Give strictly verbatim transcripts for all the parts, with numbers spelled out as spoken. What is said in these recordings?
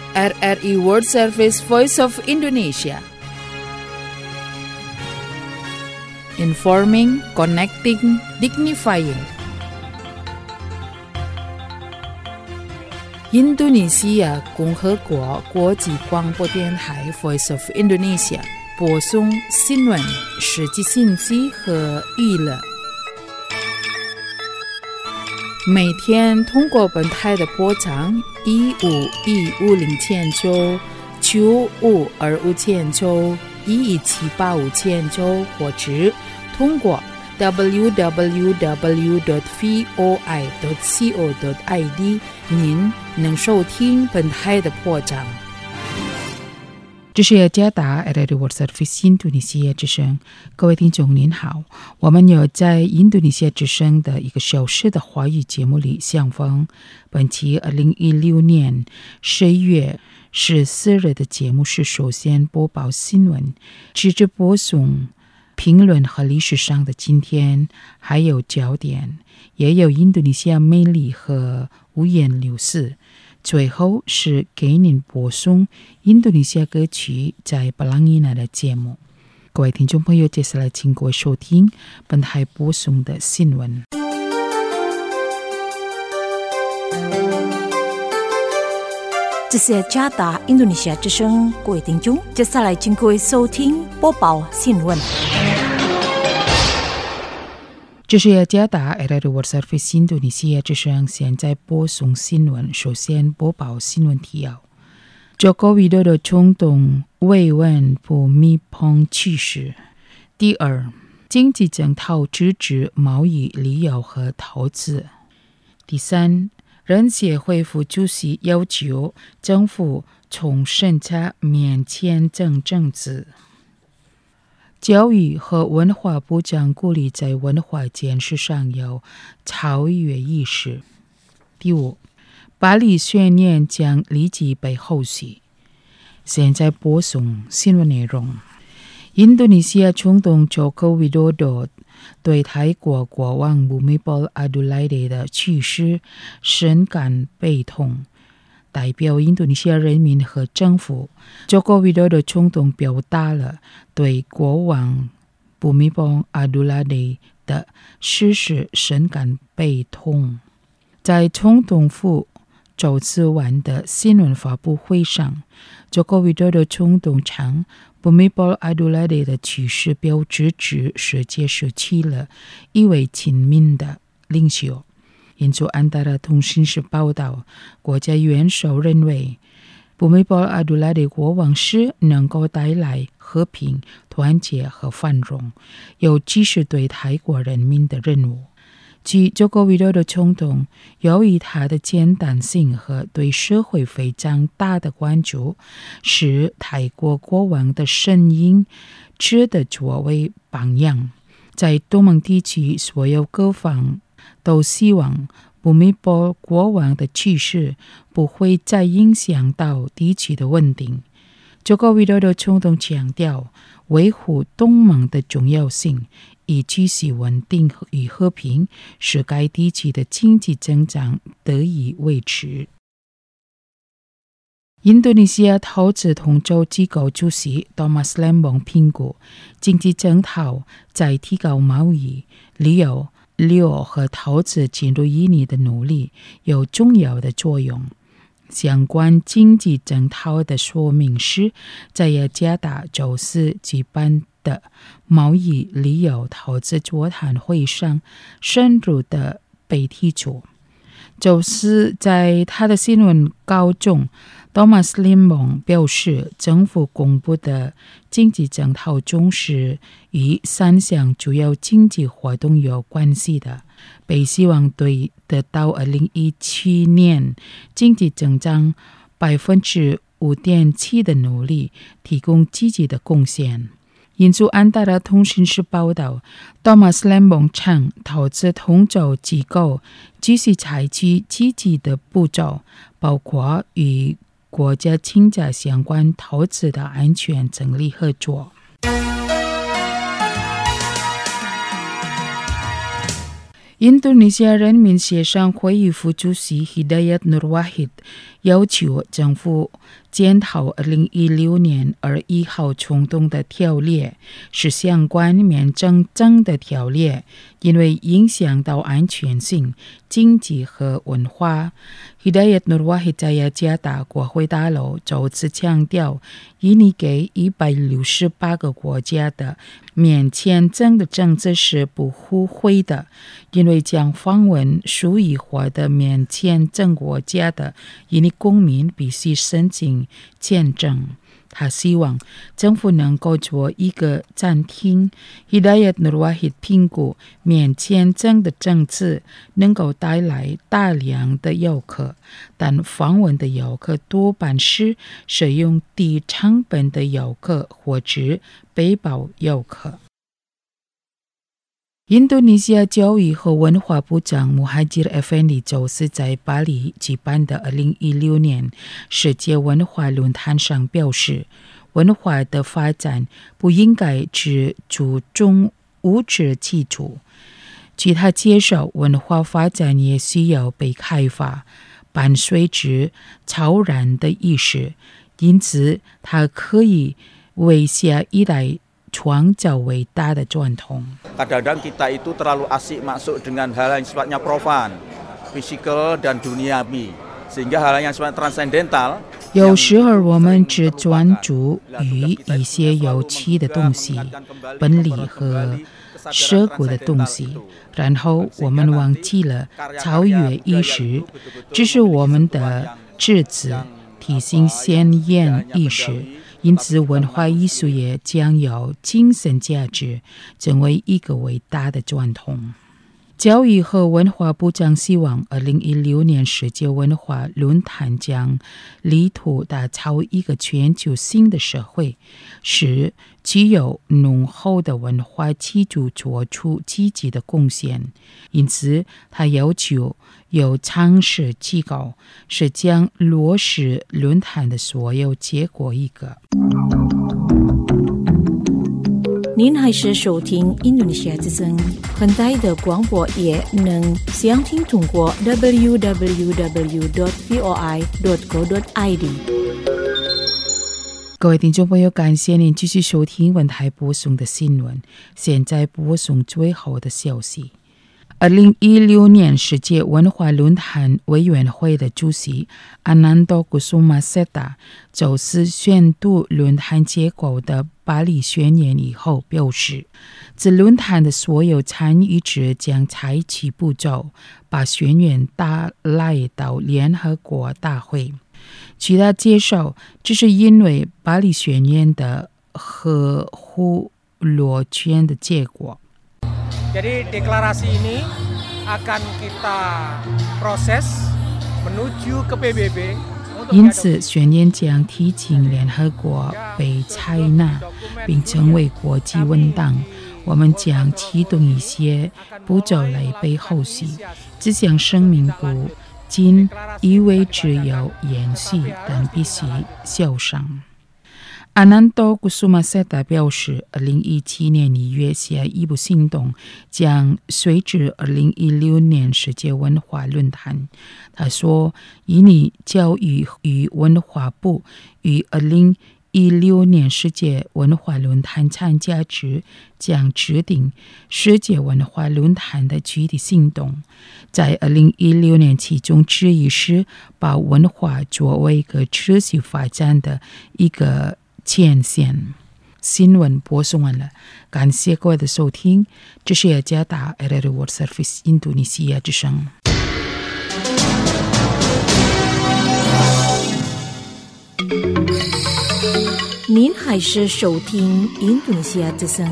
R R I World Service Voice of Indonesia. Informing, connecting, dignifying.印度尼西亚共和国国际广播电台 Voice of Indonesia 播送新闻、实际信息和娱乐。每天通过本台的波长一五一五零千九、九五二五千九、一一七八五千九，或者通过 double-u double-u double-u dot voi dot co dot i d 您能收听本台的波长。这是雅加达 R R I World Service 印度尼西亚之声，各位听众您好，我们有在印度尼西亚之声的一个小时的华语节目里相逢。本期二零一六年十一月十四日的节目是首先播报新闻，接着播送评论和历史上的今天，还有焦点，也有印度尼西亚魅力和五颜六色。最后是给您播送印度尼西亚歌曲在巴朗伊纳的节目。各位听众朋友，接下来请各位收听本台播送的新闻。 这是加达印度尼西亚之声，各位听众，接下来请各位收听播报新闻。 这是雅加达 R R I World Service 印度尼西亚之声，现在播送新闻。首先播报新闻提要：Joko Widodo 总统慰问不密碰趋势。第二，经济检讨支持贸易、旅游和投资。第三，人协会副主席要求政府重审查免签证政策。教育和文化部长鼓励在文化建设上有超越意识。第五，巴黎宣言将立即被后续。现在播送新闻内容。印度尼西亚总统 Joko Widodo 对泰国国王 Bhumibol Adulyadej 的去世深感悲痛。代表印度尼西亚人民和政府 Joko Widodo 总统表达了对国王 Bhumibol Adulyadej 的逝世深感悲痛。在总统府周四晚的新闻发布会上， Joko Widodo 总统称 Bhumibol Adulyadej 的去世标志着世界失去了一位亲民的领袖。印度安达拉通讯社报道，国家元首认为 Bhumibol Adulyadej 国王是能够带来和平、团结和繁荣，有继续对泰国人民的任务。据 Joko Widodo 总统，由于他的简单性和对社会非常大的关注，使泰国国王的声音值得作为榜样。在东盟地区，所有各方都希望 Bhumibol 国王的去世不会再影响到地区的稳定。Joko Widodo 总统强调维护东盟的重要性，以继续稳定与和平，使该地区的经济增长得以维持。印度尼西亚投资统筹机构主席 Thomas Lembong 评估，经济检讨在提高贸易、旅游、旅游和投资进入印尼的努力有重要的作用。相关经济检讨的说明是在雅加达周四举办的贸易、旅游、投资座谈会上深入的被提出。周四在他的新闻稿中， Thomas Lembong 表示，政府公布的经济检讨中是与三项主要经济活动有关系的，被希望对得到二零一七年经济增长 百分之五点七 的努力提供积极的贡献。印度安达拉通讯社报道， Thomas Lembong 称，投资统筹机构继续采取积极的步骤，包括与国家清查相关投资的安全整理合作。 印度尼西亚人民协商会议副主席 Hidayat Nur Wahid 要求政府检讨二零一六年二一号冲动的条例，是相关免战争的条例，因为影响到安全性、经济和文化。Hidayat Nur Wahid 在雅加达国会大楼首次强调，印尼给一百六十八个国家的免签证的政策是不互惠的，因为将访问数亿或的免签证国家的印尼公民必须申请签证。他希望政府能够做一个暂停。Hidayat Nur Wahid 评估免签证的政策能够带来大量的游客，但访问的游客多半是使用低成本的游客或者背包游客。印度尼西亚教育和文化部长 Muhajir Effendi 周四在巴黎举办的二零一六年世界文化论坛上表示，文化的发展不应该只注重物质基础。据他介绍，文化发展也需要被开发，伴随着超然的意识，因此他可以为下一代创造伟大的传统。 Kadang-kadang kita itu terlalu asik masuk dengan hal yang sifatnya profan, fisikal dan duniawi, sehingga hal yang sifatnya transcendental。 有时候我们只专注于一些有趣的东西、本理和社会的东西，然后我们忘记了超越意识，这是我们的职责，提醒先验意识。因此，文化艺术也将有精神价值，成为一个伟大的传统。教育和文化部长希望二零一六年世界文化论坛将力图打造一个全球性的社会，使具有浓厚的文化基础做出积极的贡献。因此，他要求有尝试机构是将落实论坛的所有结果一个。 您还是收听印度尼西亚之声，很大的广播也能详听通过 double u double u double u dot voi dot co dot i d。 各位听众朋友，感谢您继续收听文台播送的新闻。现在播送最后的消息。二零一六年世界文化论坛委员会的主席 Ananto Kusuma Seta 周四宣读论坛结果的巴黎宣言以后表示，此论坛的所有参与者将采取步骤，把宣言带来到联合国大会。据他介绍，这是因为巴黎宣言的合乎逻辑的结果。 Jadi deklarasi ini akan kita proses menuju ke P B B。 因此，宣言将提请联合国被采纳，并成为国际文档。我们将启动一些步骤来被后续。这项声明不仅意味着有延续，但必须效上。阿南多古苏马塞达表示，二零一七年一月下一步行动将随着二零一六年世界文化论坛。他说，印尼教育与文化部于二零一六年世界文化论坛参加者将制定世界文化论坛的具体行动。在二零一六年，其中之一是把文化作为一个持续发展的一个前线。新闻播送完了，感谢各位的收听，这是雅加达 R R World Service 印度尼西亚之声。 您还是收听印度尼西亚之声。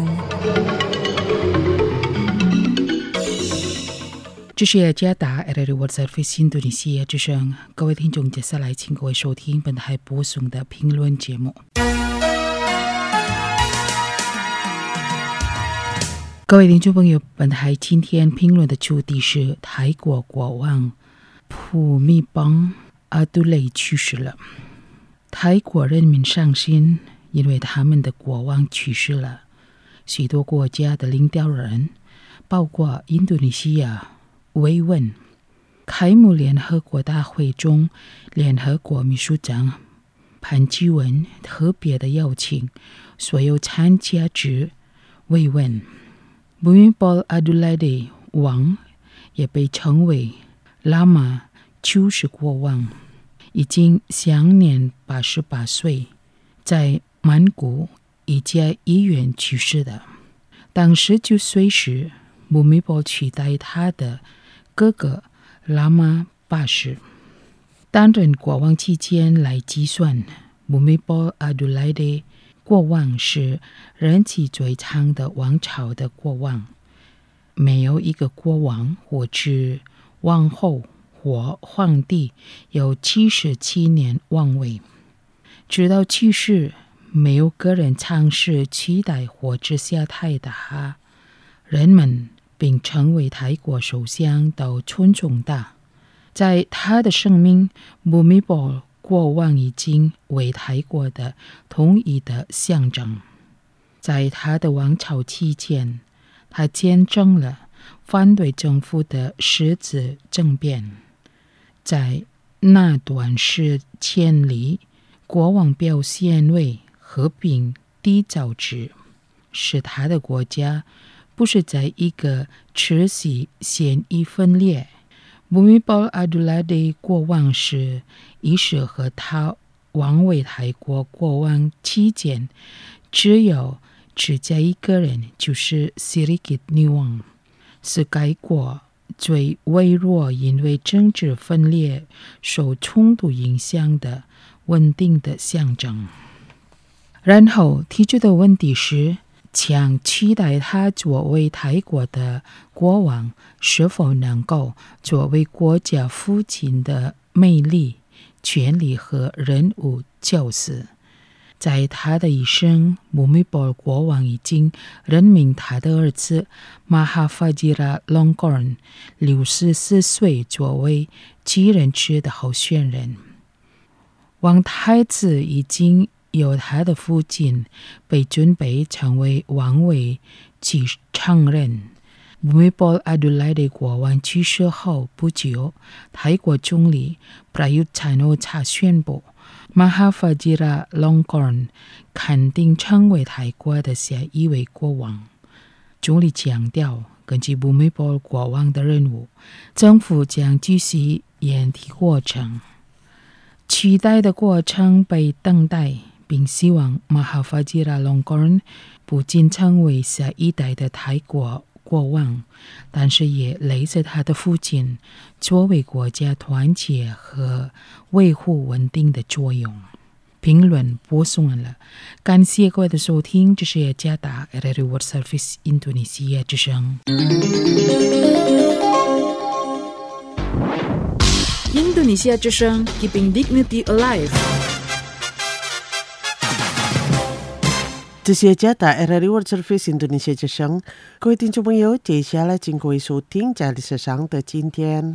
这是雅加达 R R World Service 印度尼西亚之声。各位听众，接下来请各位收听本台播送的评论节目。各位听众朋友，本台今天评论的主题是泰国国王普密邦阿杜雷去世了。泰国人民伤心，因为他们的国王去世了。许多国家的领导人，包括印度尼西亚、 慰问。开幕联合国大会中，联合国秘书长潘基文特别的邀请所有参加者慰问。Bhumibol Aduladej 王也被称为拉玛九世国王，已经享年八十八岁，在曼谷一家医院去世的。当十九岁时，Bhumibol取代他的哥哥拉玛八世。担任国王期间来计算，Bhumibol Aduladej 国王是任期最长的王朝的国王。没有一个国王或是王后或皇帝有七十七年王位。直到去世，没有个人尝试取代或者下台他。人们并成为泰国首相都尊重他。在他的生命，Bhumibol 国王已经为泰国的统一的象征。在他的王朝期间，他见证了反对政府的十字政变。在那段时间里，国王表现为和平缔造者，使他的国家不是在一个持续显已分裂。Bhumibol Aduladej 国王是一时和他王位泰国国王期间只有只加一个人，就是 Sirikit 女王，是该国最微弱因为政治分裂受冲突影响的稳定的象征。然后提出的问题是，将取代他作为泰国的国王是否能够作为国家父亲的魅力、权力和人物角色。在他的一生，Bhumibol 国王已经任命他的儿子 Mahavajiralongkorn 六十四岁作为继任者的候选人。王太子已经由他的父亲被准备成为王位继承人。Bhumibol Aduladej 国王去世后不久，泰国总理 Prayut Chan-o-cha 宣布Mahavajiralongkorn 肯定成为泰国的下一位国王。总理强调，根据 Bhumibol 国王的任务，政府将继续研提过程。取代的过程被等待，并希望 Mahavajiralongkorn 不仅成为下一代的泰国国王，但是也类似他的父亲，作为国家团结和维护稳定的作用。评论播送完了，感谢各位的收听，这是加达 R R I World Service Indonesia 之声。 印度尼西亚之声 Keeping Dignity Alive。 这些加达 R R I World Service Indonesia 之声，各位听众朋友，接下来请各位收听在历史上的今天。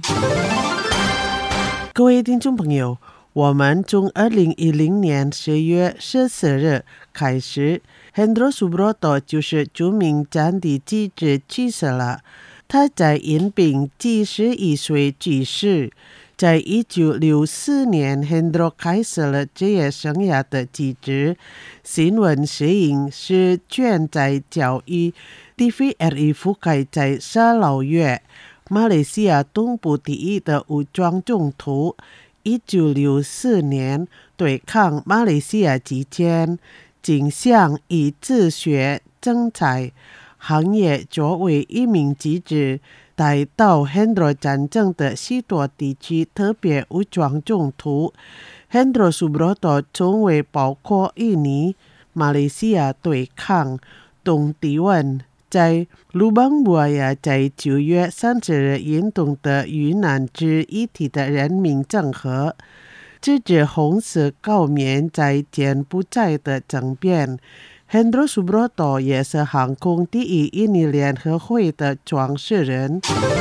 各位听众朋友，我们从二零一零年十月十四日开始 Hendro Subroto 就是著名战地记者去世了。他在因病七十一岁去世。在一九六四年 Hendro 开始了职业生涯的记者，新闻摄影师卷在教育 T V R I 覆盖在沙劳越，马来西亚东部第一的武装冲突。一九六四年对抗马来西亚期间，经向以自学征才行业作为一名记者，带到 Hendro 战争的许多地区特别武装冲突。Hendro Subroto 从未包括印尼、马来西亚对抗东帝汶，在鲁邦布瓦亚在九月三十日运动的遇难之一体的人民整合，支持红色高棉在柬埔寨的政变。Hendro Subroto 也是航空第一印尼联合会的创始人。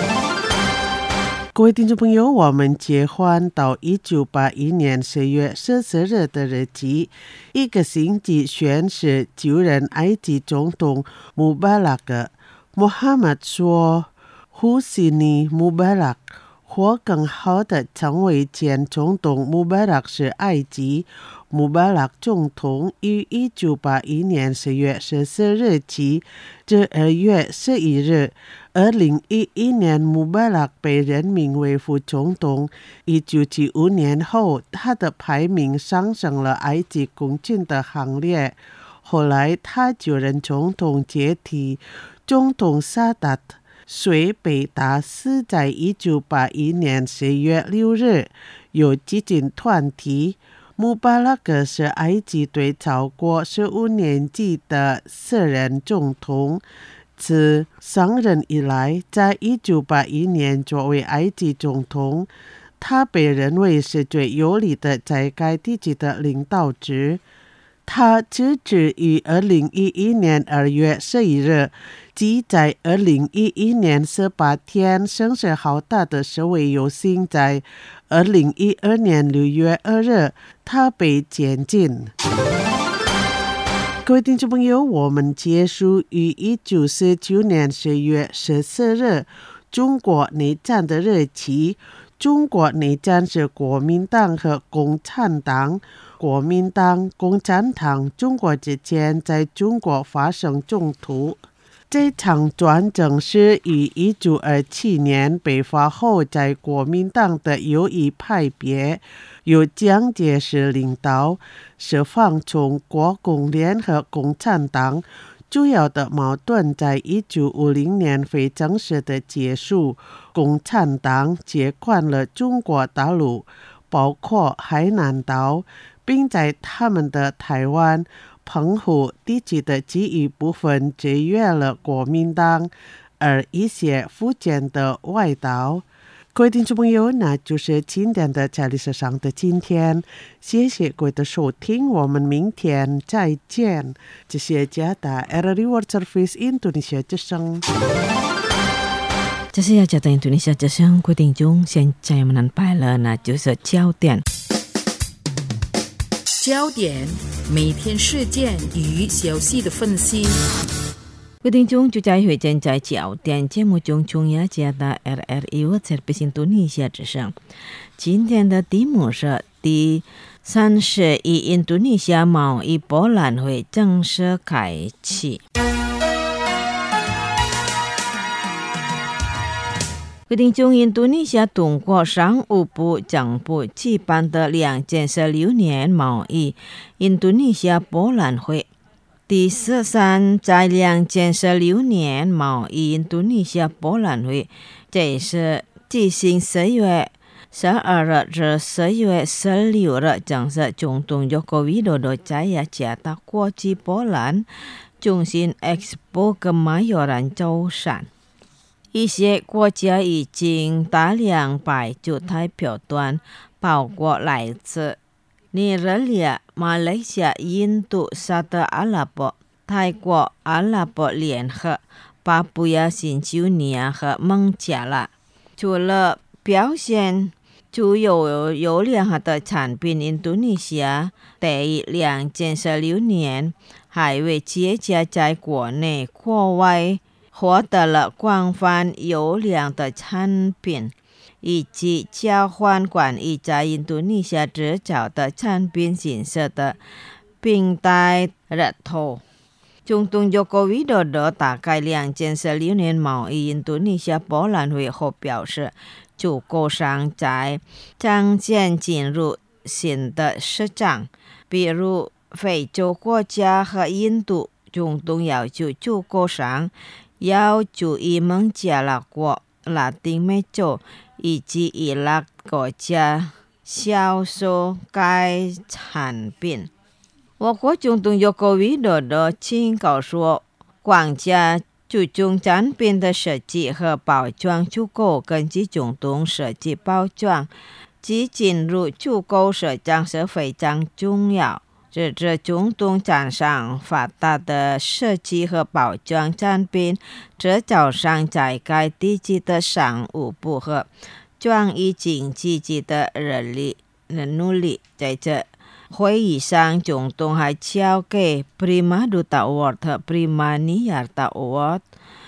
各位听众朋友，我们切换到一九八一年十月十四日的日期，一个星期宣誓就任埃及总统穆巴拉克。穆罕默德说， 胡西尼·穆巴拉克，或更好的称为前总统穆巴拉克是埃及。穆巴拉克总统于一九八一年十月十四日起至二月十一日，二零一一年穆巴拉克被任命为副总统。一九七五年后，他的排名上升了埃及公军的行列。后来他就任总统接替总统萨达特，虽被打死在一九八一年十月六日。有激进团体穆巴拉克是埃及最超过十五年级的私人总统。自上任以来，在一九八一年作为埃及总统，他被认为是最有力的在该地区的领导者。他辞职于二零一一年二月十一日，即在二零一一年十八天声势浩大的示威游行在二零一二年六月二日，他被监禁。各位听众朋友，我们结束于一九四九年十月十四日中国内战的日期。中国内战是国民党和共产党、国民党、共产党中国之间在中国发生冲突。这场战争是于一九二七年北伐后，在国民党的右翼派别由蒋介石领导，释放从国共联合共产党。主要的矛盾在一九五零年非正式的结束，共产党接管了中国大陆，包括海南岛，并在他们的台湾、澎湖地区的其余部分制约了国民党，而一些福建的外岛。各位听众朋友，那就是今天的在历史上的今天，谢谢各位的收听，我们明天再见。这是加拿大 R R I World Service Indonesia 之声。 这是要加拿大 Indonesia 之声，各位听众，现在我们拜了，那就是焦点。 焦点，每天事件与消息的分析。 各位听众，就在会见在焦点节目中，中央加拿大 R R I World Service Indonesia 之声。今天的题目是第三十一印度尼西亚贸易博览会正式开启。各位听众，印度尼西亚通过商务部政府举办的两件十六年贸易印度尼西亚博览会。第十三在两件十六年贸易印度尼西亚博览会，这是举行十月十二日至十月十六日，正是总统佐科维多多在雅加达国际博览中心 Expo Kemayoran 周三。一些国家已经大量摆出代表团，包括来自尼日利亚、马来西亚、印度、沙特阿拉伯、泰国、阿拉伯联合、巴布亚新几内亚和孟加拉。除了表现具有优良的产品，印度尼西亚第两件十六年还为企业家在国内国外获得了广泛优良的产品，以及交换关于在印度尼西亚制造的产品信息的平台日头。总统佐科维多多打开两件十六年贸易印度尼西亚博览会后表示，出口商在彰显进入新的市场，比如非洲国家和印度。总统要求出口商要注意孟加拉国、拉丁美洲以及伊拉克国家销售该产品。我国总统佐科维多多警告说，国家注重产品的设计和包装，出口根据总统设计包装及进入出口市场是非常重要。这是总统赞赏发达的设计和包装产品制造商在该地区的商务部和创意经济界的人力努力。在这会议上，总统还交给 Prima Duta Award 和 Prima Niyarta Award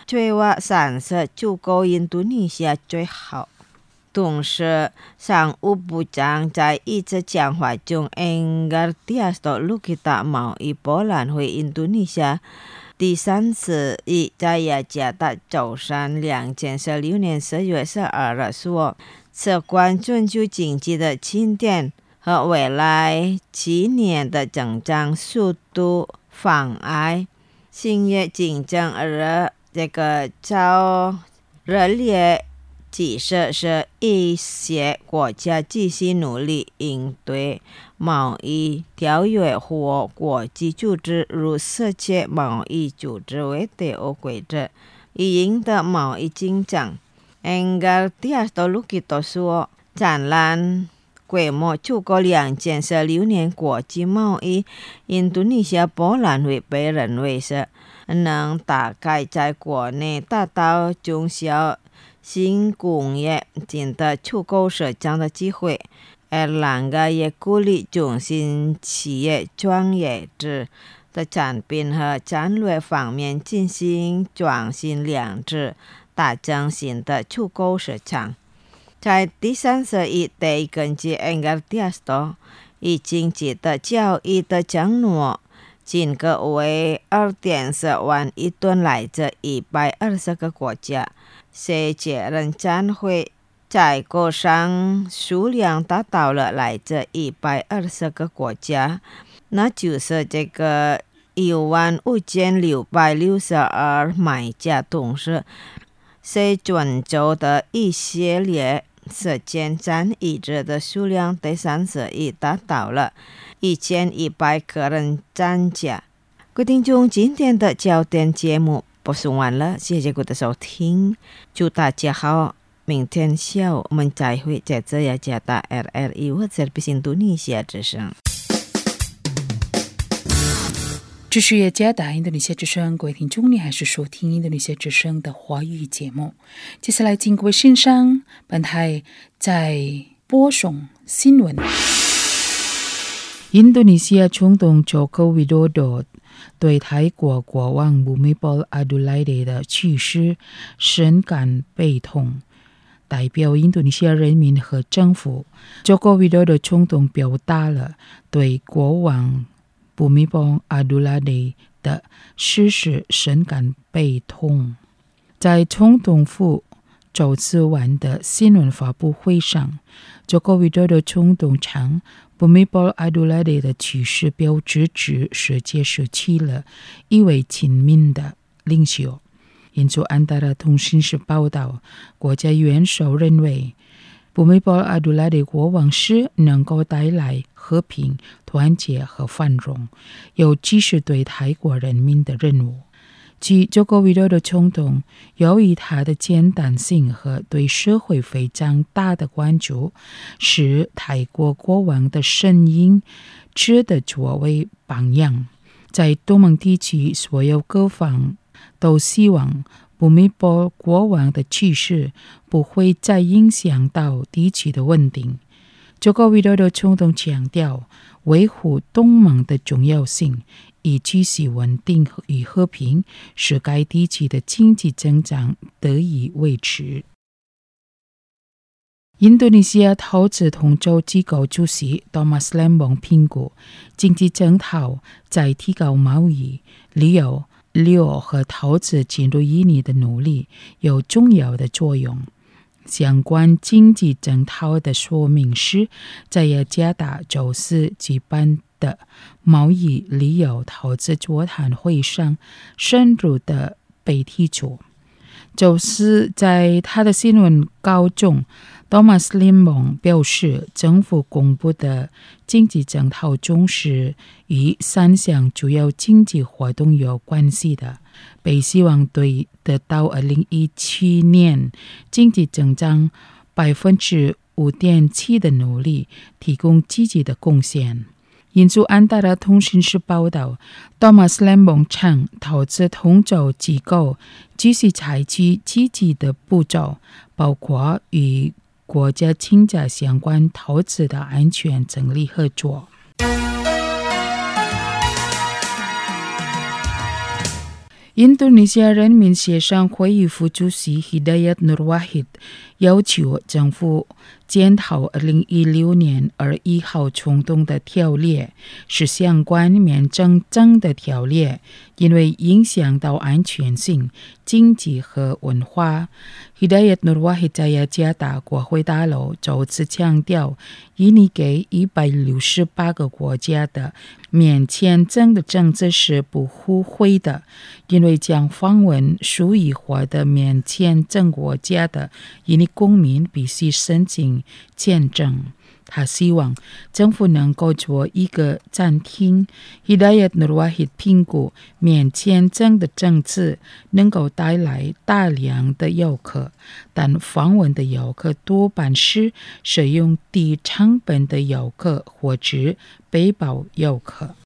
对外sản xuất足夠印度尼西亞最好。董事商務部長在一次講話中 Enggartias Lukita 貿易博覽會印度尼西亞第三次以在雅加達早上兩千十六年十月十二日說，此關全球經濟的起點和未來七年的增長速度妨礙新業競爭，而這個較熱烈其實是一些國家繼續努力應對貿易條約或國際組織如世界貿易組織 W T O 規則，以贏得貿易競爭。Enggartias Lukita 說，展覽規模超過兩千十六年國際貿易印度尼西亞博覽會被認為是能打開在國內大到中小新工業進的出口市場的機會，而兩個也鼓勵中型企業專業制的產品和戰略方面進行創新兩制，打造新的出口市場。在第三十一代根據 Enggartias 已經接的交易的承諾，金額為 二點四萬億噸，來自一百二十個國家。世界人將會採購商數量達到了來自一百二十個國家，那就是這個一萬五千六百六十二買家，同時是全球的一系列時間占一致的數量第三十已達到了一千一百個人參加。各位聽眾，今天的焦點節目播送完了，謝謝各位的收聽，祝大家好，明天下午我們再會，在這雅加達 R R I 或者是印度尼西亞之聲。 这是雅加达印度尼西亚之声，各位听众，你还是收听印度尼西亚之声的华语节目。接下来，请各位欣赏本台在播送新闻。印度尼西亚总统 Joko Widodo 对泰国国王 Bhumibol Adulyadej 的去世深感悲痛，代表印度尼西亚人民和政府 Joko Widodo 总统表达了对国王 Bhumibol Adulyadej 的逝世深感悲痛。在总统府周四晚的新闻发布会上， Joko Widodo 总统称 Bhumibol Adulyadej 的去世标志着世界失去了一位亲民的领袖。印度安达拉通讯社报道，国家元首认为 Bhumibol Adulyadej 国王是能够带来和平、团结和繁荣，有继续对泰国人民的任务。据 Joko Widodo 总统，由于他的简单性和对社会非常大的关注，使泰国国王的声音值得作为榜样。在东盟地区，所有各方都希望 Bhumibol 国王的去世不会再影响到地区的稳定。Joko Widodo 总统强调维护东盟的重要性，以继续稳定与和平，使该地区的经济增长得以维持。印度尼西亚投资统筹机构主席 Thomas Lembong 评估，经济检讨在提高贸易、旅游、旅游和投资进入印尼的努力有重要的作用。相关经济检讨的说明是在雅加达周四举办的贸易、旅游、投资座谈会上深入的被提出。周四在他的新闻稿中， Thomas Lembong 表示，政府公布的经济检讨中是与三项主要经济活动有关系的，被希望对得到二零一七年经济增长 百分之五点七 的努力提供积极的贡献。印度安达拉通讯社报道， Thomas Lembong 称，投资统筹机构继续采取积极的步骤，包括与国家清查相关投资的安全整理合作。 印度尼西亚人民协商会议副主席 Hidayat Nur Wahid 要求政府检讨二零一六年二一号冲动的条例，是相关免战争的条例，因为影响到安全性、经济和文化。Hidayat Nur Wahid 在雅加达国会大楼首次强调，印尼给一百六十八个国家的免签证的政策是不互惠的，因为将访问数亿获得免签证国家的印尼公民必须申请签证。他希望政府能够做一个暂停。Hidayat Nur Wahid 评估免签证的政策能够带来大量的游客，但访问的游客多半是使用低成本的游客或者背包游客。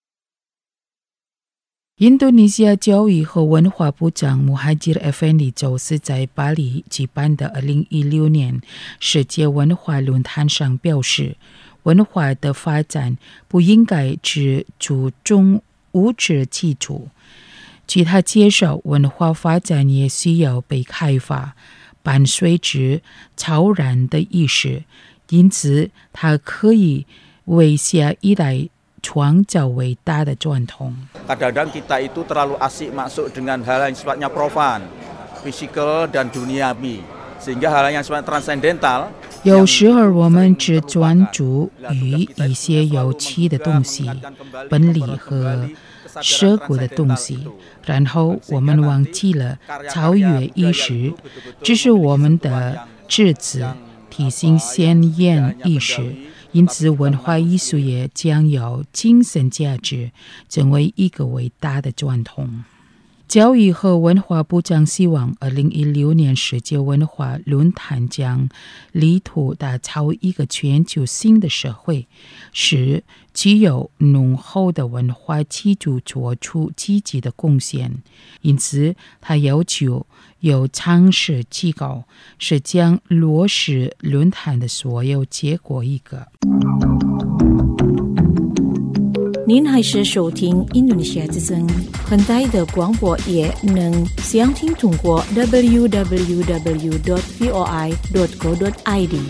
印度尼西亚教育和文化部长穆哈吉尔·埃芬迪周四在巴黎举办的二零一六年世界文化论坛上表示，文化的发展不应该只注重物质基础。据他介绍，文化发展也需要被开发，伴随着超然的意识，因此它可以为下一代创造伟大的传统。 Kadang-kadang kita itu terlalu asik masuk dengan hal yang sifatnya profan, fisikal dan duniawi, sehingga hal yang sifatnya transcendental。 有时候我们只专注于一些有趣的东西、本理和社会的东西，然后我们忘记了超越意识，这是我们的职责，提醒先验意识。因此，文化艺术也将有精神价值，成为一个伟大的传统。教育和文化部长希望二零一六年世界文化论坛将力图打造一个全球性的社会，使具有浓厚的文化基础做出积极的贡献。因此，他要求有尝试机构是将落实论坛的所有结果一个。 您还是收听印度尼西亚之声，很大的广播也能详听通过 double-u double-u double-u dot v o i dot co dot i d。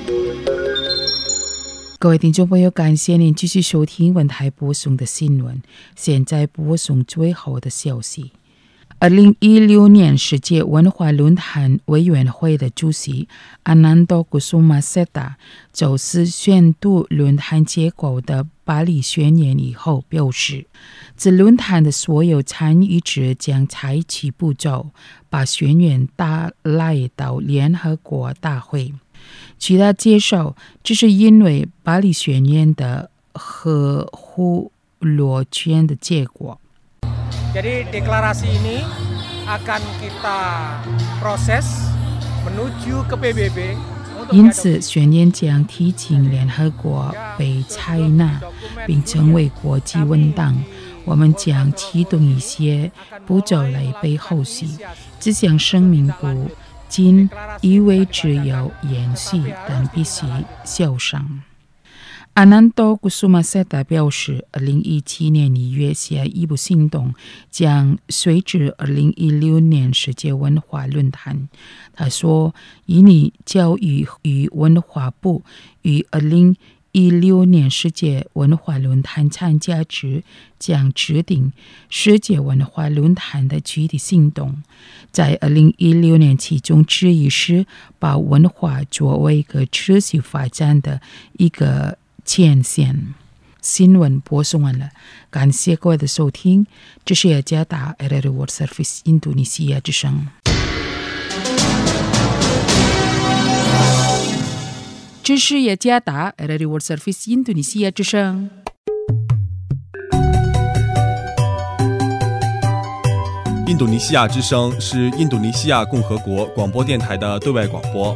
各位听众朋友，感谢您继续收听文台播送的新闻。现在播送最后的消息。二零一六年世界文化论坛委员会的主席阿南多·古苏马塞达周四宣读论坛结果的巴黎宣言以后表示，此论坛的所有参与者将采取步骤，把宣言带来到联合国大会。据他介绍，这是因为巴黎宣言的合乎逻辑的结果。 Jadi deklarasi ini akan kita proses menuju ke P B B。 因此，宣言将提请联合国被采纳，并成为国际文档。我们将启动一些步骤来被后续。这项声明不仅意味只有延续，但必须效上。阿南多·古苏马塞达表示，二零一七年一月下一步行动将随着二零一六年世界文化论坛。他说，印尼教育与文化部于二零一六年世界文化论坛参加者将制定世界文化论坛的具体行动。在二零一六年，其中之一是把文化作为一个持续发展的一个前线。新闻播送完了，感谢各位的收听，这是雅加达 R R World Service 印度尼西亚之声。这是雅加达 R R World Service 印度尼西亚之声。 印度尼西亚之声是印度尼西亚共和国广播电台的对外广播。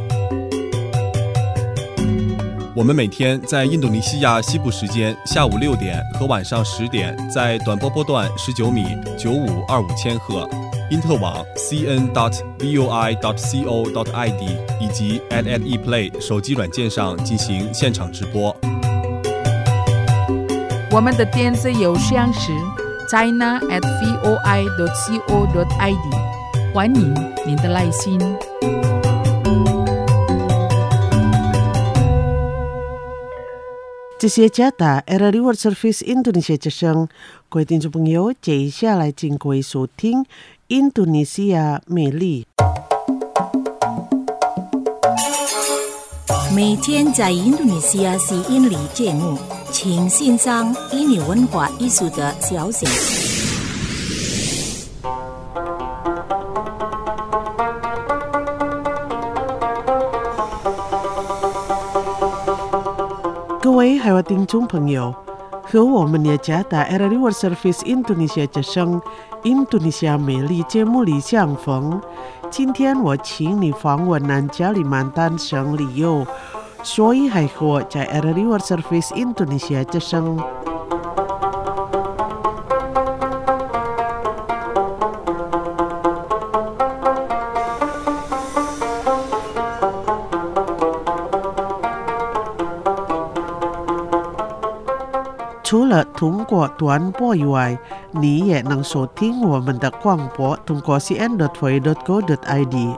我们每天在印度尼西亚西部时间下午六点和晚上十点，在短波波段十九米九五二五千赫、因特网 c n dot v o i dot co dot i d 以及 at at ePlay 手机软件上进行现场直播。 我们的电子邮箱是 china at voi dot co dot i d， 欢迎您的来信。 这些加大 R R I World Service Indonesia 之声，各位听众朋友，接下来请各位收听印度尼西亚美丽。 每天在印度尼西亚是印尼节目，请欣赏印尼文化艺术的消息。 各位海外听众朋友，和我们也加大 R R I World Service Indonesia 之声印度尼西亚美丽节目里相逢。今天我请你访问南加里曼丹省旅游，所以还和我在 R R I World Service Indonesia 之声。除了通过短波以外，你也能收听我们的广播，通过 c n dot voi dot co dot i d。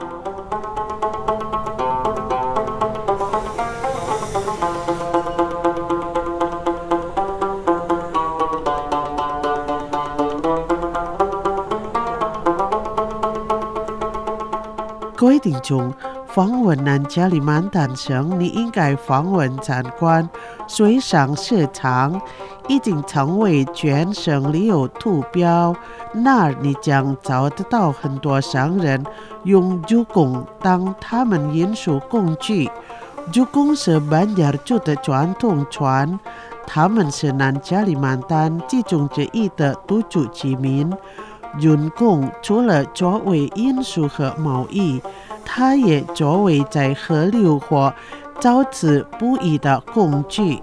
各位听众，访问南加里曼丹省，你应该访问参观水上市场，已经成为全省旅游图标。那儿你将找得到很多商人用竹弓当他们运输工具。竹弓是班雅尔族的传统船，他们是南加里曼丹其中之一的土著居民。运弓除了作为运输和贸易，它也作为在河流或沼泽捕鱼的工具。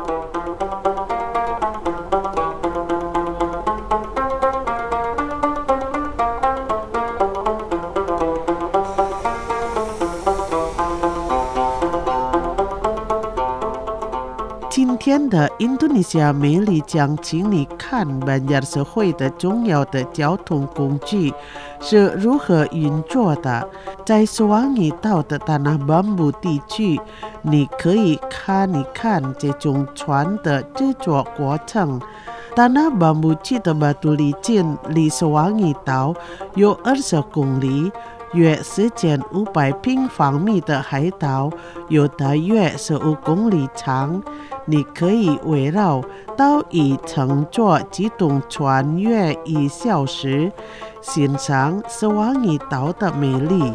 今天的印度尼西亚美丽将请你看班雅尔社会的重要的交通工具是如何运作的。在斯旺伊岛的达纳邦布地区，你可以看一看这种船的制作过程。达纳邦布区的巴杜里近离斯旺伊岛有二十公里，约四千五百平方米的海岛有大约十五公里长。你可以围绕岛屿乘坐机动船约一小时，欣赏斯旺伊岛的美丽。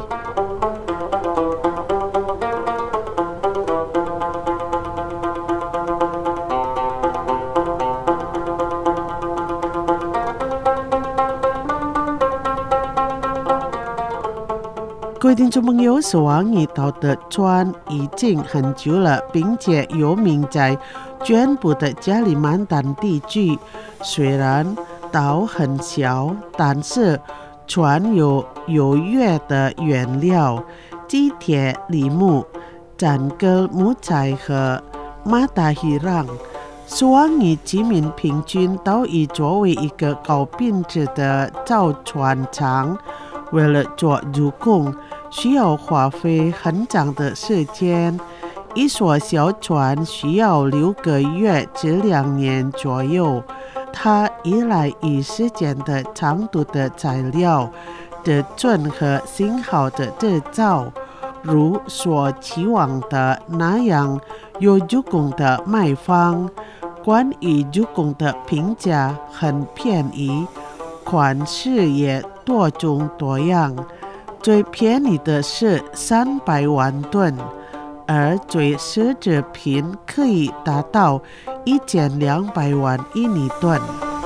各位听众朋友，斯旺伊岛的船已经很久了，并且有名在全部的加里曼丹地区。虽然岛很小，但是船有优越的原料，机铁、梨木、展根木材和马达希让。斯旺伊居民平均都以作为一个高品质的造船厂，为了做竹弓需要花费很长的时间，一艘小船需要六个月至两年左右。它依赖于时间的长度的材料的准和型号的制造，如所期望的那样有竹弓的卖方。关于竹弓的评价很便宜，款式也多种多样。最便宜的是三百万吨，而最奢侈品可以达到一千两百万印尼吨。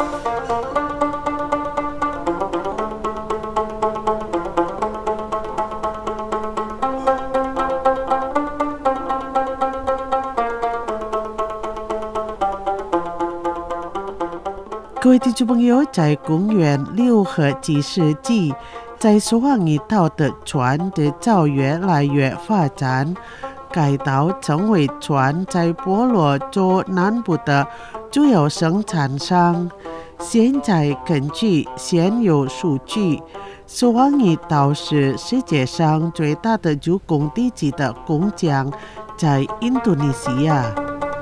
各位听众朋友，在公元六和七世纪，在斯旺伊岛的船制造越来越发展，该岛成为船在婆罗洲南部的主要生产商。 现在根据现有数据，索瓦尼岛是世界上最大的主攻地级的工匠，在印度尼西亚。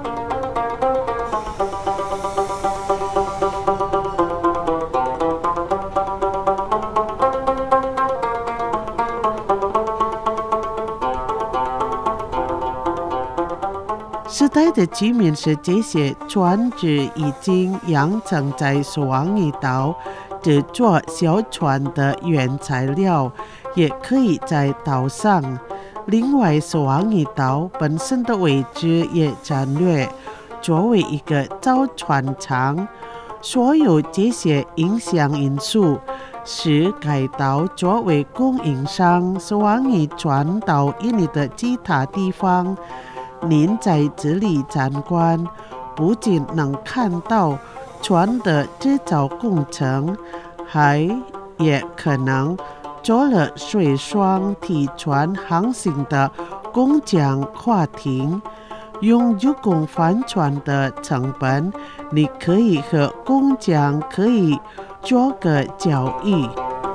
时代的居民是这些船只已经养成在索瓦尼岛制作小船的原材料，也可以在岛上。另外，索瓦尼岛本身的位置也战略作为一个造船厂，所有这些影响因素使该岛作为供应商索瓦尼传到印尼的其他地方。您在这里参观，不仅能看到船的制造工程，还也可能做了水上提船航行的工匠跨艇。用手工帆船的成本，你可以和工匠可以做个交易。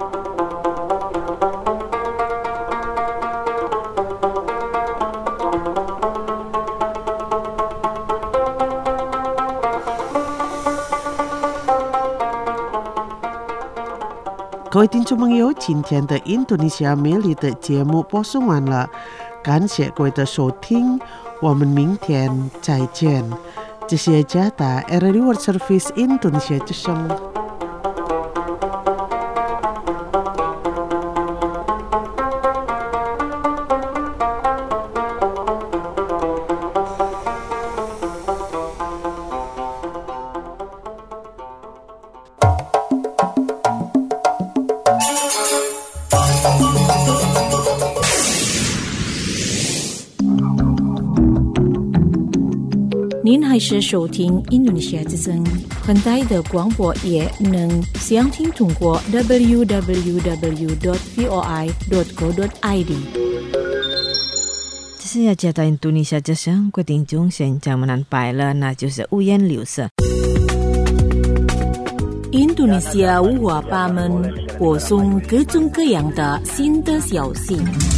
各位听众朋友，今天的印度尼西亚美丽的节目播送完了，感谢各位的收听，我们明天再见。这是加达 R R I World Service Indonesia 之声。 您还是收听印度尼西亚之声，很大的广播也能详听通过 double-u double-u double-u dot v o i dot co dot i d。 这是要接到印度尼西亚之声，各位听众现在们拜了，那就是五颜六色。 印度尼西亚五花八门，播送各种各样的新的消息。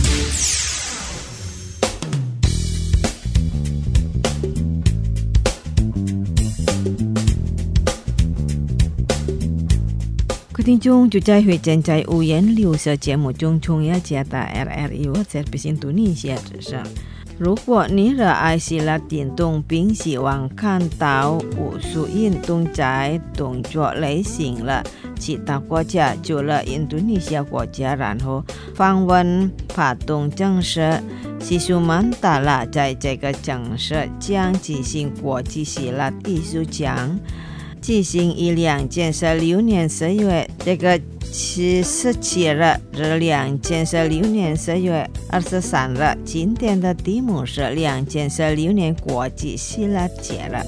听众就在会正在五颜六色节目中重要接到 R R I World Service 印度尼西亚之声。如果你热爱希腊运动并希望看到武术运动在动作类型了其他国家除了印度尼西亚国家，然后访问帕东城市，西苏曼达拉在这个城市将举行国际希腊艺术奖。举行于两千十六年十月，这个七十七日至两千十六年十月二十三日。今天的题目是两千十六年国际希腊节了。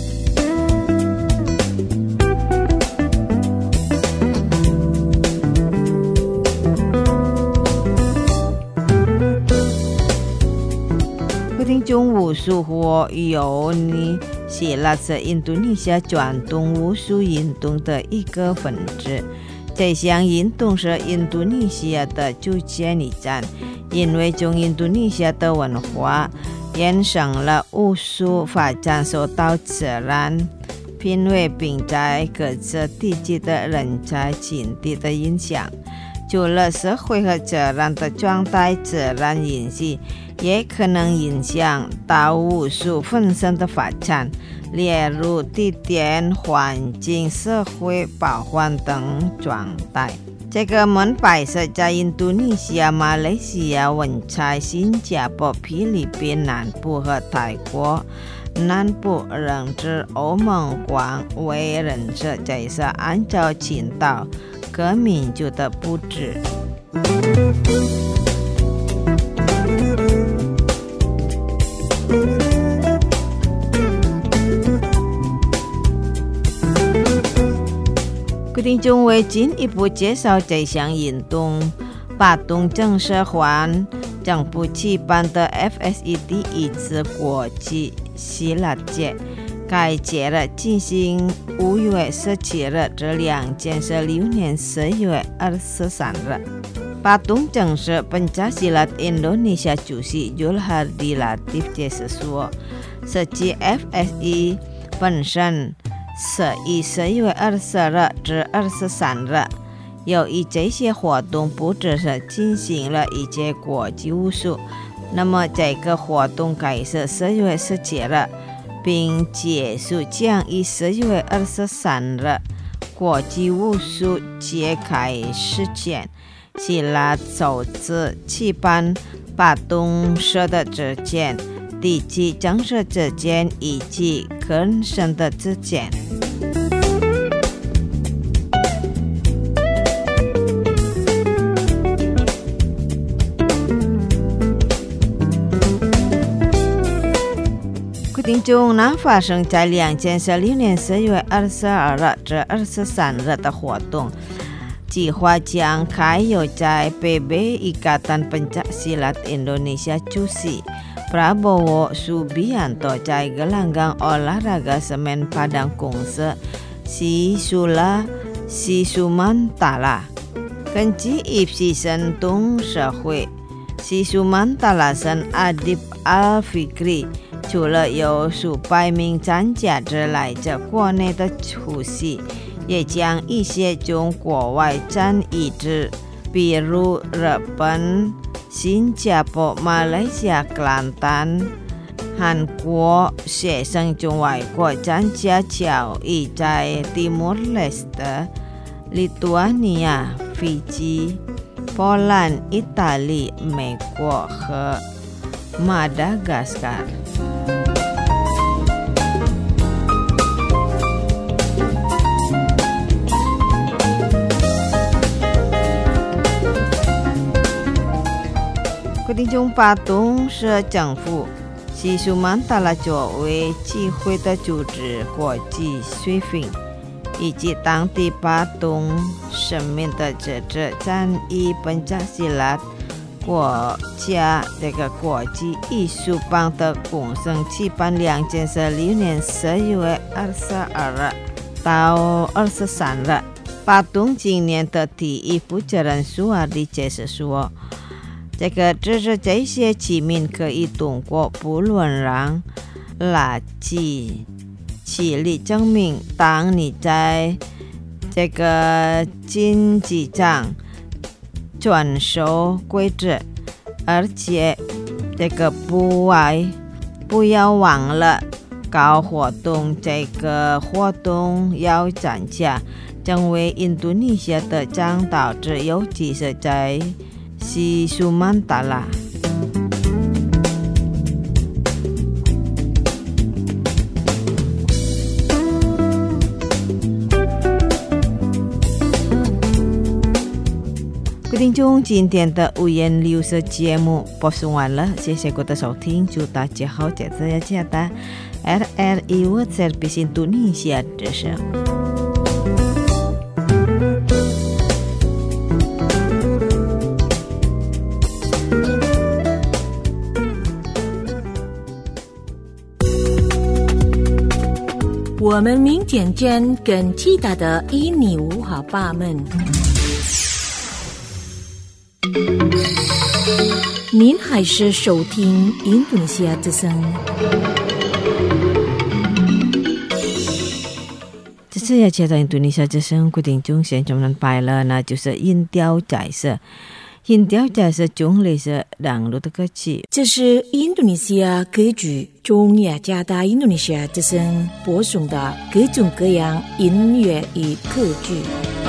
听众武术或尤尼希腊是印度尼西亚传统武术运动的一个分支。这项运动是印度尼西亚的主权一战，因为从印度尼西亚的文化衍生了武术发展受到自然品味并在各自地区的人才群体的影响。除了社会和自然的状态，自然因素也可能影响到武术本身的发展，例如地点、环境、社会保护等状态。这个门派是在印度尼西亚、马来西亚、文采、新加坡、菲律宾南部和泰国南部甚至欧盟广为人知，这是按照青岛各民族的布置。听众为进一步介绍这项运动，巴东正式还政府举办的 F S E 第一次国际希腊节， 该节日进行五月十七日至两千十六年十月二十三日。Patung 正式 Pencaksilat Indonesia 主席 Julhadi Latif 解释说，设计 F S I 本身是以十月二十日至二十三日，由于这些活动不只是进行了一届国际武术，那么这个活动开始十月十七日，并结束将于十月二十三日国际武术节开始前，希腊首次举办Patung社的之间、地区正式之间以及更深的之间。规定中呢发生在两千十六年十月二十二日至二十三日的活动，计划将开由在 P B Ikatan Pencaksilat Indonesia 主席 Prabowo Subianto 在 Gelanggang Olahraga Semen Padang Kongse Sisula Sisumantala。 根据 I P S I 神东社会 Sisumantala 神 Adib Al-Fikri， 除了有数百名参加者来自国内的出席，也将一些从国外参与者，比如日本、新加坡、马来西亚、兰丹、韩国学生从外国参加教育在 Timor Leste、利托尼亚、斐济、波兰、意大利、美国和马达加斯加。规定中Patung是政府Sisumantala作为机会的组织国际水平，以及当地Patung市民的支持，参与Pencaksilat国家这个国际艺术榜的共生举办两千十六年十月二十二日到二十三日。Patung今年的第一负责人苏阿里解释说，这个支持这些居民可以通过不论让垃圾起力证明，当你在这个经济上遵守规则，而且这个不外不要忘了搞活动，这个活动要参加，成为印度尼西亚的倡导者，尤其是在Sisumantala。各位听众，今天的五颜六色节目播送完了，谢谢各位的收听，祝大家好，节日要节的 R R I World Service Indonesia 之声。 我们明天见，更期待的印尼文化吧们。您还是收听印度尼西亚之声。 这次要介绍印度尼西亚之声，规定中先从人拜了，那就是音调彩色。音调彩色种类是两路的歌曲。 这是印度尼西亚歌剧中雅加达印度尼西亚之声播送的各种各样音乐与歌剧。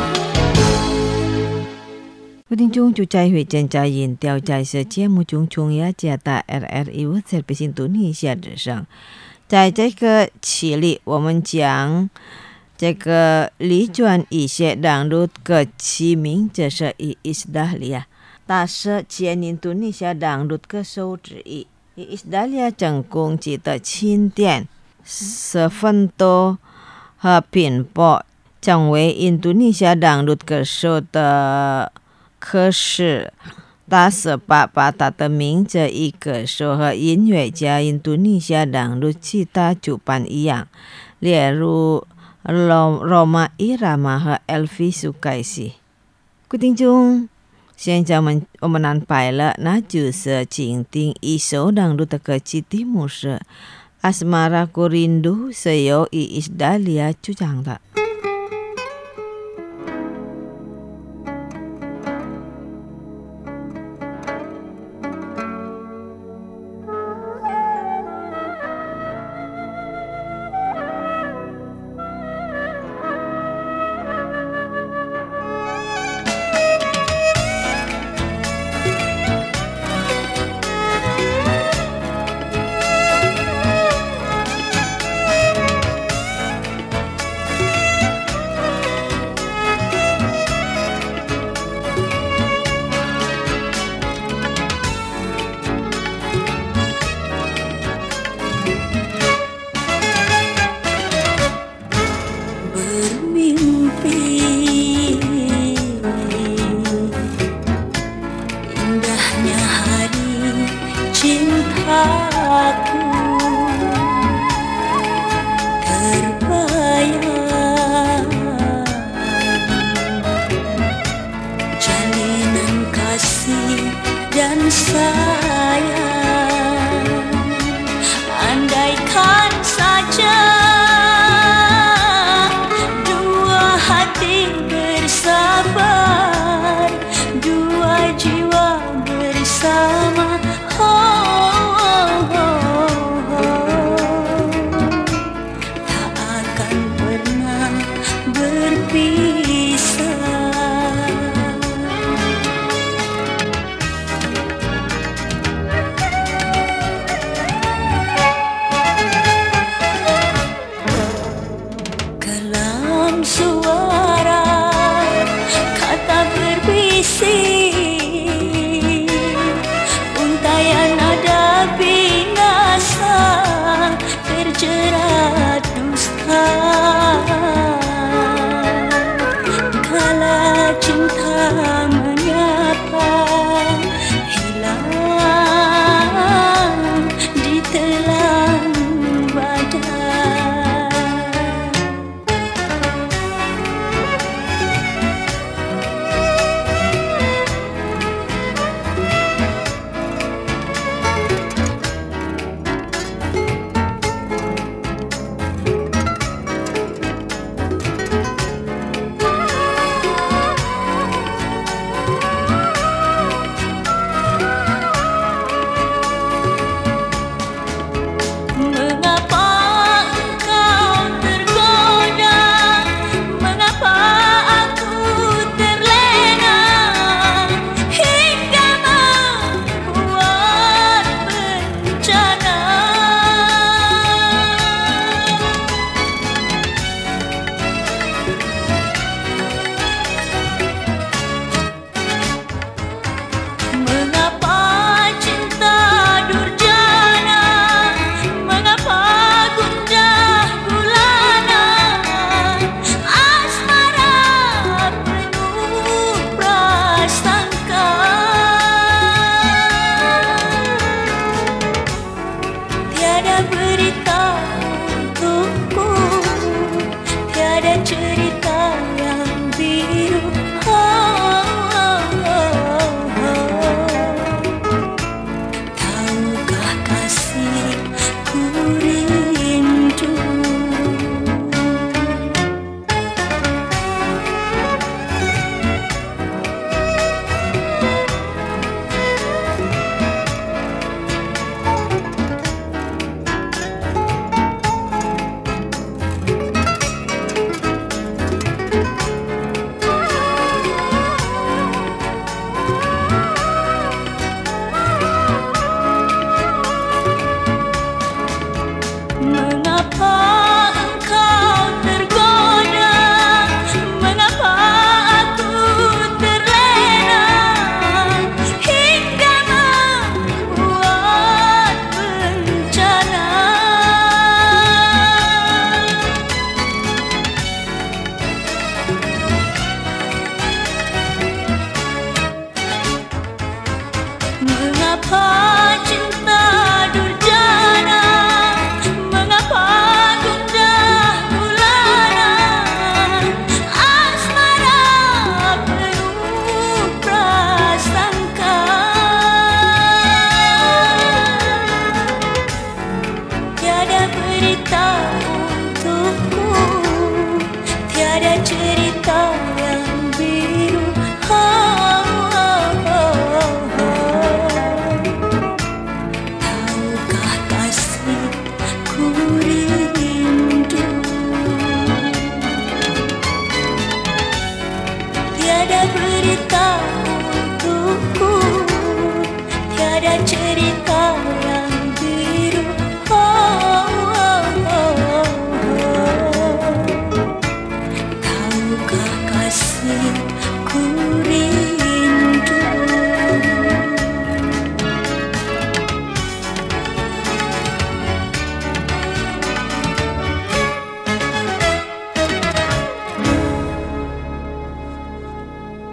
各位听众，就在会见在音调彩色节目中，中雅加达 R R I World Service Indonesia 之声。在这个期里，我们将这个里转一些两路歌曲名，这是以伊斯达利亚。他是前印度尼西亚两路歌手之一，伊斯达利亚成功记得钦点十分多和拼搏，成为印度尼西亚两路歌手的科室大十八把他的名着一个说和音乐家印度尼西亚等如其他主办一样，例如 Roma Irama 和 Elvi Sukaisi。各位听众，现在我们我们安排了，那就是倾听一首dangdut的歌曲题目是 Asmaraku Rindu Seo I Isdalia 就这样的。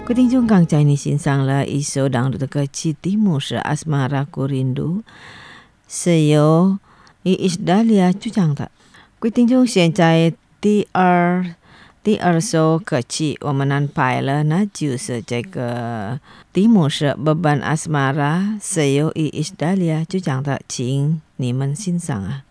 各位听众刚才你欣赏了一首朗读的歌曲，题目是《Asmaraku Rindu》，是由 Iis Dahlia 主唱的。各位听众，现在第二第二首歌曲我们安排了，那就是这个题目是 Beban Asmara， 是由 Iis Dahlia 主唱的，请你们欣赏啊。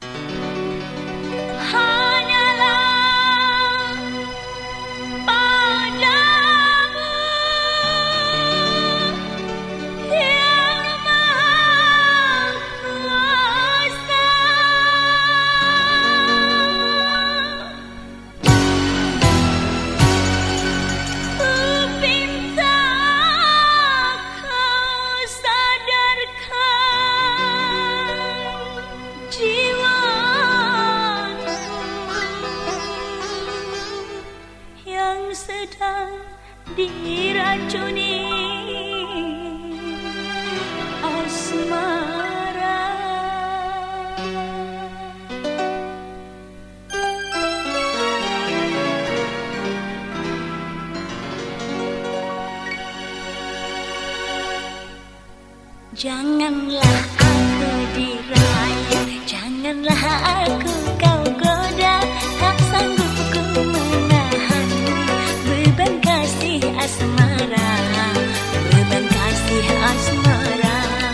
Janganlah aku dirayu, janganlah aku kau goda, tak sanggup ku menahan beban kasih asmara, beban kasih asmara.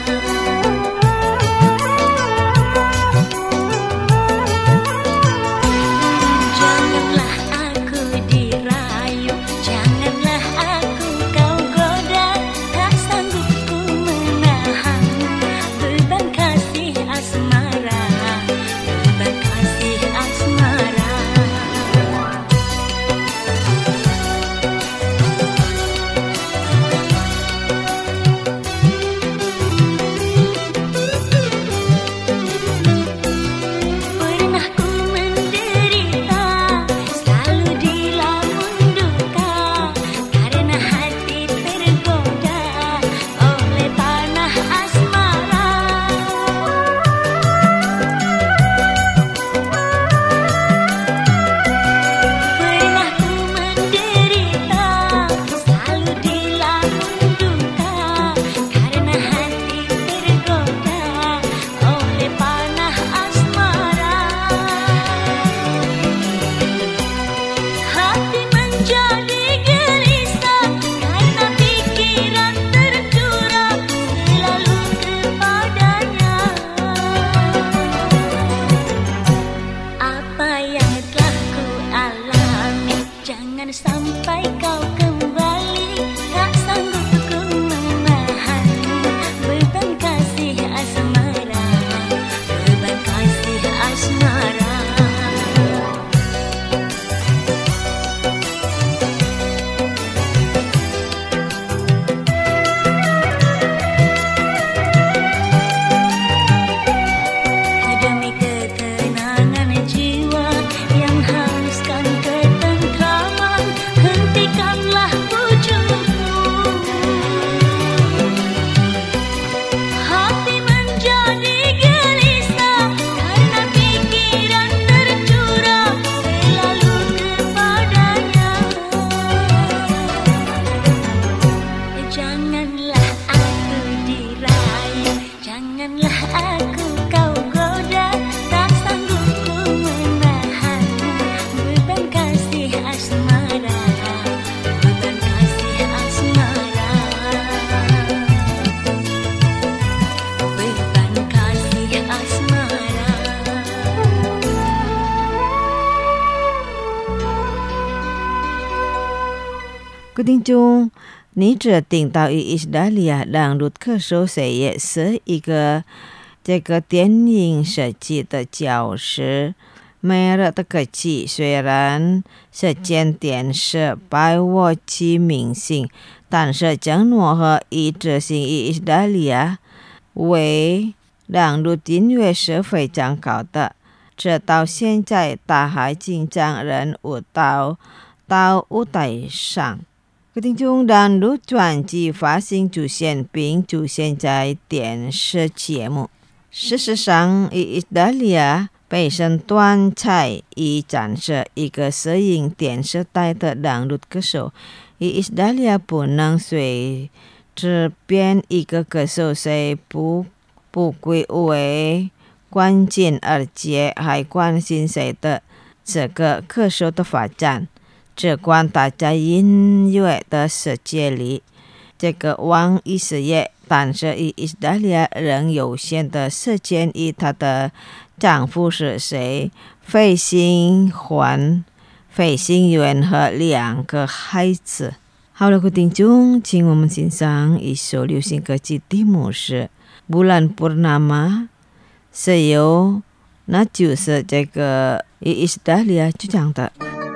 Janganlah aku dirayu, janganlah aku kau goda, tak sanggup ku menahan beban kasih asmara, beban kasih asmara. Pernah ku menderita, selalu dilamun duka, karena hati tergoda oleh panah asmara. Pernah ku menderita, selalu dilamun duka, karena hati tergoda oleh panah asmara. Hati menjadi gelisah karena pikiran tercurah selalu kepadanya. Apa yang telah ku alami, jangan sampai kau kembali, tak sanggup ku menahan beban kasih asmara, beban kasih asmara. Demi ketenangan jiwa yang hauskan ketentraman, hentikanlah bujukmu. Hati menjadi gelisah karena pikiran tercurah selalu kepadanya. Janganlah aku dirayu, janganlah aku kau goda, tak sanggup ku menahan beban kasih asmara, beban kasih asmara, beban kasih asmara. 各位听众，你只听到 Iis Dahlia 朗读歌手谁也是一个这个电影设计的教师。Merek 的歌曲虽然是间电视百我期明星，但是承诺和一致性 Iis Dahlia 为朗读音乐是非常高的。直到现在，他还经常人舞蹈到舞台上。各位听众，朗读专辑发行出现并出现在电视节目。事实上 ，Iis Dahlia 本身端才已展示一个摄影电视台的朗读歌手， 以色列不能随之便一个个受谁不不归为关键，而且还关心谁的这个科学的发展。这关大家音乐的世界里，这个往以色列，但是以色列人有限的时间，以她的丈夫是谁，飞行员、飞行员和两个孩子。好了，各位听众，请我们欣赏一首流行歌曲，题目是《Bulan Purnama》，是由那就是这个以色列主唱的。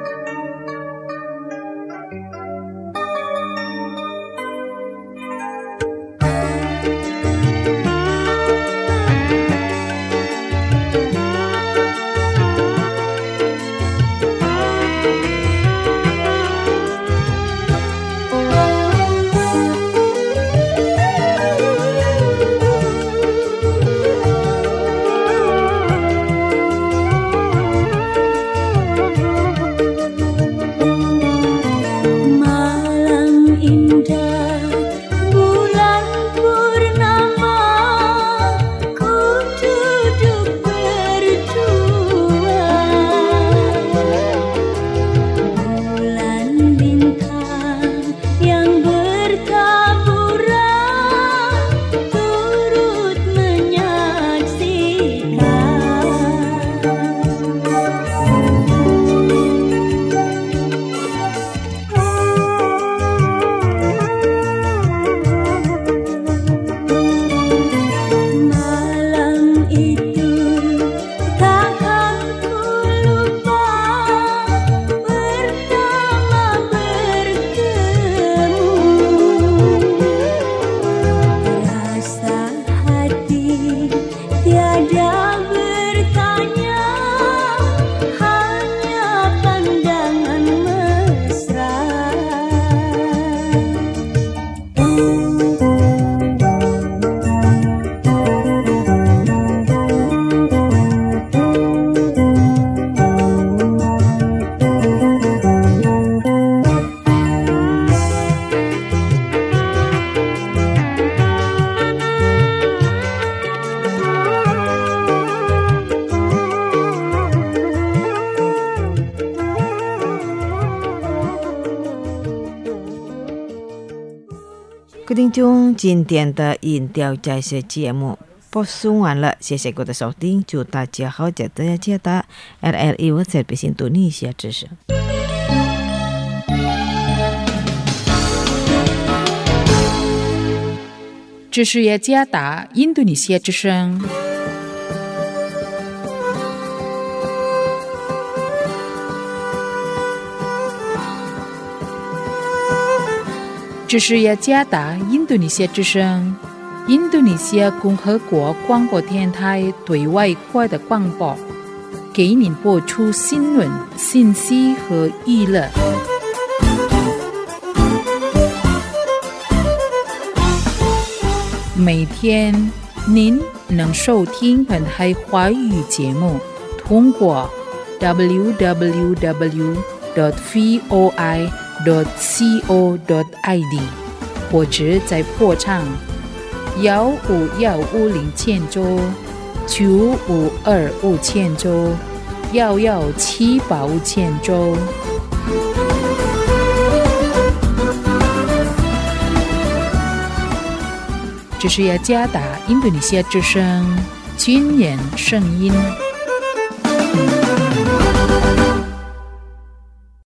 各位听众，今天的音调摘写节目播送完了，谢谢各位的收听，祝大家好，记得记得 R R I Service Indonesia 之声。 这是雅加达印度尼西亚之声。这是雅加达印度尼西亚之声，印度尼西亚共和国广播电台对外国的广播，给您播出新闻、信息和娱乐。每天您能收听本台华语节目，通过 double-u double-u double-u dot voi dot co dot i d 或者在播唱幺五幺五零千周、九五二五千周、幺幺七八五千周。这是雅加达印度尼西亚之声军人声音。